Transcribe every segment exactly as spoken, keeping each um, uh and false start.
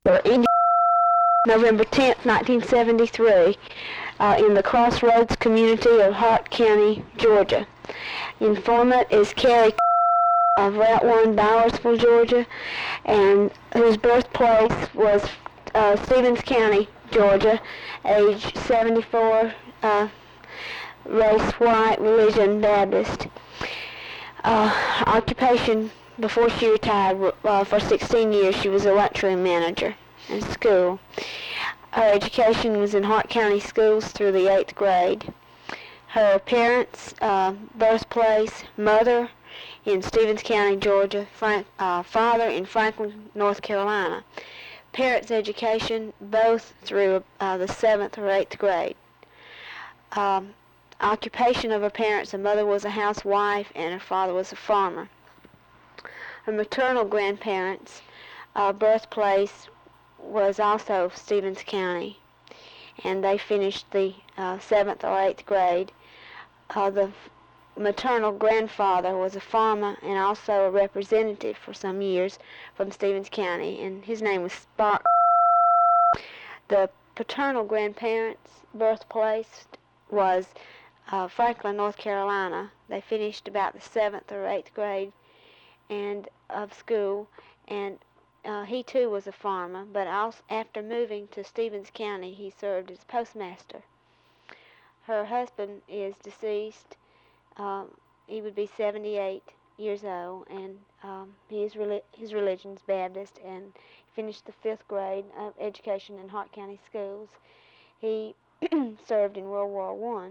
Indian, November tenth, nineteen seventy-three, uh, in the Crossroads community of Hart County, Georgia. Informant is Carrie of Route one, Bowersville, Georgia, and whose birthplace was uh, Stevens County, Georgia, age seventy-four, uh, race white, religion Baptist. Uh, occupation, before she retired, uh, for sixteen years she was a lunchroom manager in school. Her education was in Hart County schools through the eighth grade. Her parents, uh, birthplace, mother in Stevens County, Georgia, Frank, uh, father in Franklin, North Carolina. Parents' education, both through uh, the seventh or eighth grade. Um, occupation of her parents, her mother was a housewife and her father was a farmer. Her maternal grandparents' uh, birthplace was also Stevens County, and they finished the uh, seventh or eighth grade. Uh, the maternal grandfather was a farmer and also a representative for some years from Stevens County, and his name was Spark. The paternal grandparents' birthplace was uh, Franklin, North Carolina. They finished about the seventh or eighth grade and of school, and uh, he too was a farmer, but also after moving to Stevens County, he served as postmaster. Her husband is deceased. Um, he would be seventy-eight years old, and um, he is reli- his religion's Baptist, and finished the fifth grade of education in Hart County schools. He served in World War One.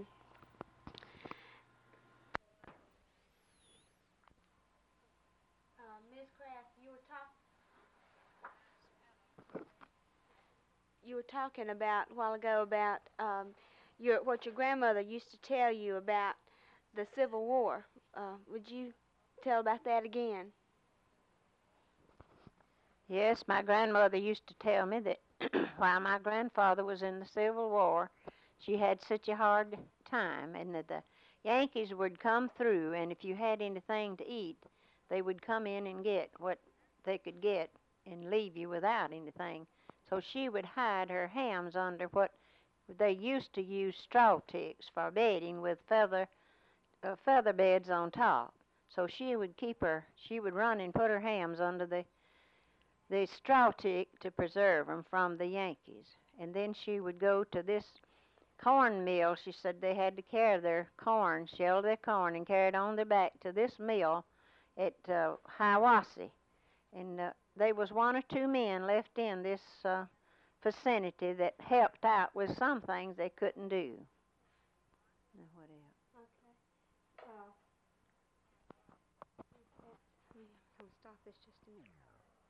Uh, Miz Kraft, you were talking. You were talking about a while ago about um, your what your grandmother used to tell you about the Civil War. Uh, would you tell about that again? Yes, my grandmother used to tell me that while my grandfather was in the Civil War, she had such a hard time, and that the Yankees would come through, and if you had anything to eat, they would come in and get what they could get and leave you without anything. So she would hide her hams under what they used to use straw ticks for bedding with feather uh, feather beds on top. So she would keep her, she would run and put her hams under the the straw tick to preserve them from the Yankees. And then she would go to this corn mill. She said they had to carry their corn, shell their corn, and carry it on their back to this mill at uh, Hiawassee. And uh, there was one or two men left in this uh, vicinity that helped out with some things they couldn't do. Now, what else? Okay. Uh, I'm stop this just a minute.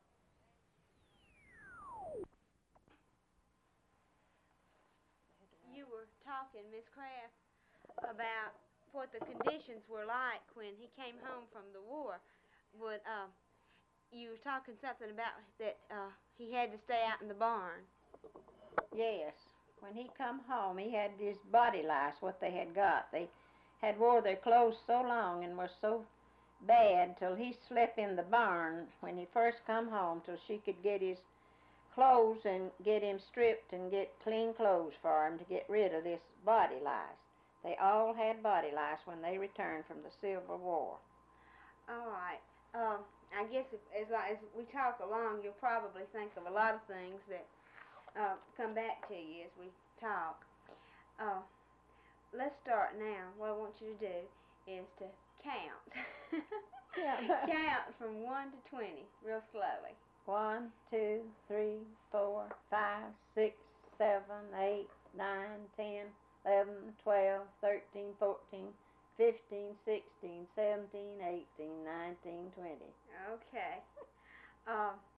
You were talking, Miss Kraft, about what the conditions were like when he came home from the war. Would uh, you were talking something about that uh, he had to stay out in the barn? Yes. When he come home, he had this body lice, what they had got. They had wore their clothes so long and were so bad till he slept in the barn when he first come home till she could get his clothes and get him stripped and get clean clothes for him to get rid of this body lice. They all had body lice when they returned from the Civil War. All right. Um, I guess if, as, as we talk along, you'll probably think of a lot of things that uh, come back to you as we talk. Uh, let's start now. What I want you to do is to count. Yeah. Count from one to twenty, real slowly. One, two, three, four, five, six, seven, eight, nine, ten, eleven, twelve, thirteen, fourteen, fifteen, sixteen, seventeen, eighteen, nineteen, twenty. Okay. Um,